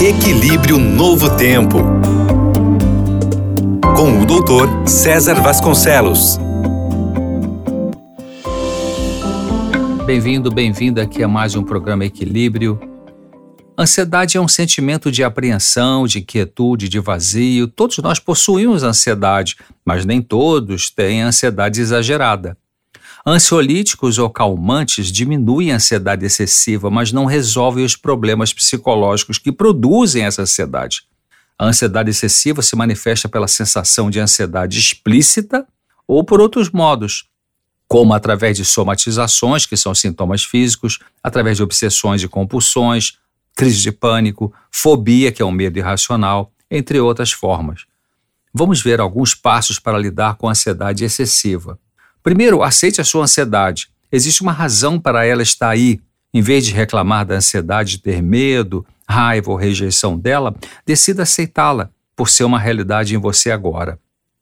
Equilíbrio Novo Tempo, com o Dr. César Vasconcelos. Bem-vindo, bem-vinda aqui a mais um programa Equilíbrio. Ansiedade é um sentimento de apreensão, de inquietude, de vazio. Todos nós possuímos ansiedade, mas nem todos têm ansiedade exagerada. Ansiolíticos ou calmantes diminuem a ansiedade excessiva, mas não resolvem os problemas psicológicos que produzem essa ansiedade. A ansiedade excessiva se manifesta pela sensação de ansiedade explícita ou por outros modos, como através de somatizações, que são sintomas físicos, através de obsessões e compulsões, crise de pânico, fobia, que é um medo irracional, entre outras formas. Vamos ver alguns passos para lidar com a ansiedade excessiva. Primeiro, aceite a sua ansiedade. Existe uma razão para ela estar aí. Em vez de reclamar da ansiedade, ter medo, raiva ou rejeição dela, decida aceitá-la por ser uma realidade em você agora.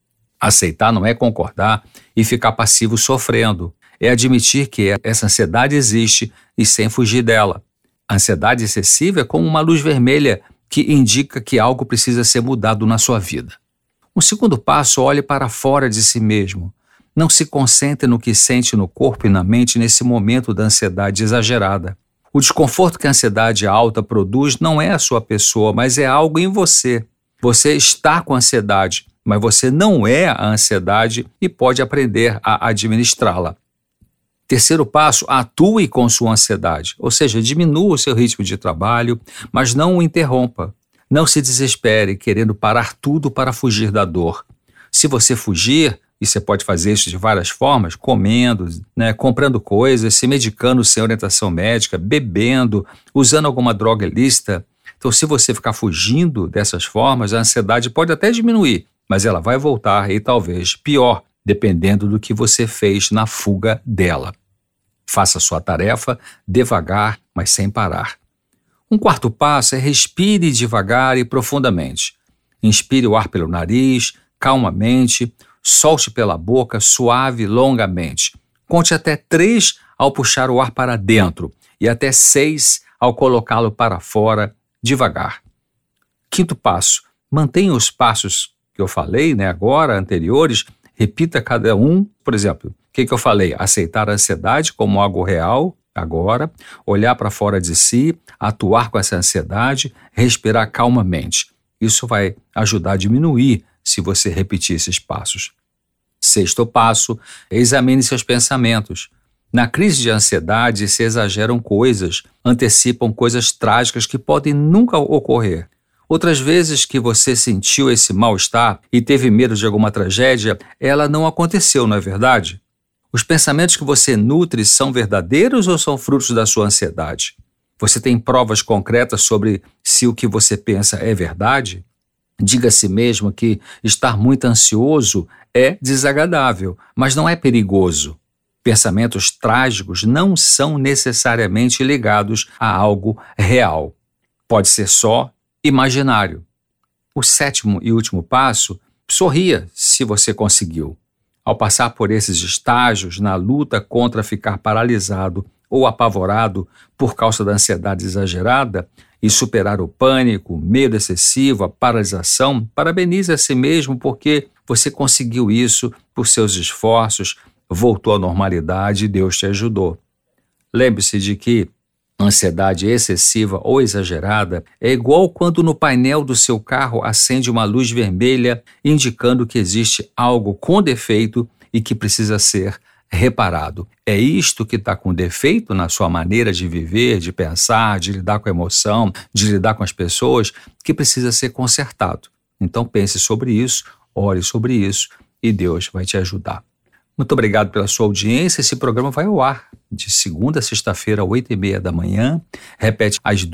Aceitar não é concordar e ficar passivo sofrendo. É admitir que essa ansiedade existe e sem fugir dela. A ansiedade excessiva é como uma luz vermelha que indica que algo precisa ser mudado na sua vida. Um segundo passo, olhe para fora de si mesmo. Não se concentre no que sente no corpo e na mente nesse momento da ansiedade exagerada. O desconforto que a ansiedade alta produz não é a sua pessoa, mas é algo em você. Você está com ansiedade, mas você não é a ansiedade e pode aprender a administrá-la. Terceiro passo, atue com sua ansiedade, ou seja, diminua o seu ritmo de trabalho, mas não o interrompa. Não se desespere querendo parar tudo para fugir da dor. Se você fugir, e você pode fazer isso de várias formas, comendo, comprando coisas, se medicando sem orientação médica, bebendo, usando alguma droga ilícita. Então, se você ficar fugindo dessas formas, a ansiedade pode até diminuir, mas ela vai voltar e talvez pior, dependendo do que você fez na fuga dela. Faça a sua tarefa devagar, mas sem parar. Um quarto passo é respire devagar e profundamente. Inspire o ar pelo nariz, calmamente, solte pela boca, suave, longamente. Conte até 3 ao puxar o ar para dentro e até 6 ao colocá-lo para fora, devagar. Quinto passo, mantenha os passos que eu falei, agora, anteriores, repita cada um. Por exemplo, o que eu falei? Aceitar a ansiedade como algo real, agora, olhar para fora de si, atuar com essa ansiedade, respirar calmamente. Isso vai ajudar a diminuir se você repetir esses passos. Sexto passo, examine seus pensamentos. Na crise de ansiedade se exageram coisas, antecipam coisas trágicas que podem nunca ocorrer. Outras vezes que você sentiu esse mal-estar e teve medo de alguma tragédia, ela não aconteceu, não é verdade? Os pensamentos que você nutre são verdadeiros ou são frutos da sua ansiedade? Você tem provas concretas sobre se o que você pensa é verdade? Diga a si mesmo que estar muito ansioso é desagradável, mas não é perigoso. Pensamentos trágicos não são necessariamente ligados a algo real. Pode ser só imaginário. O sétimo e último passo, sorria se você conseguiu. Ao passar por esses estágios na luta contra ficar paralisado ou apavorado por causa da ansiedade exagerada e superar o pânico, medo excessivo, a paralisação, parabenize a si mesmo porque você conseguiu isso por seus esforços, voltou à normalidade e Deus te ajudou. Lembre-se de que ansiedade excessiva ou exagerada é igual quando no painel do seu carro acende uma luz vermelha indicando que existe algo com defeito e que precisa ser reparado. É isto que está com defeito na sua maneira de viver, de pensar, de lidar com a emoção, de lidar com as pessoas, que precisa ser consertado. Então pense sobre isso, ore sobre isso e Deus vai te ajudar. Muito obrigado pela sua audiência. Esse programa vai ao ar de segunda a sexta-feira, 8h30 da manhã, repete às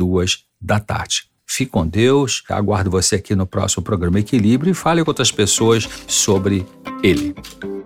14h. Fique com Deus, aguardo você aqui no próximo programa Equilíbrio e fale com outras pessoas sobre ele.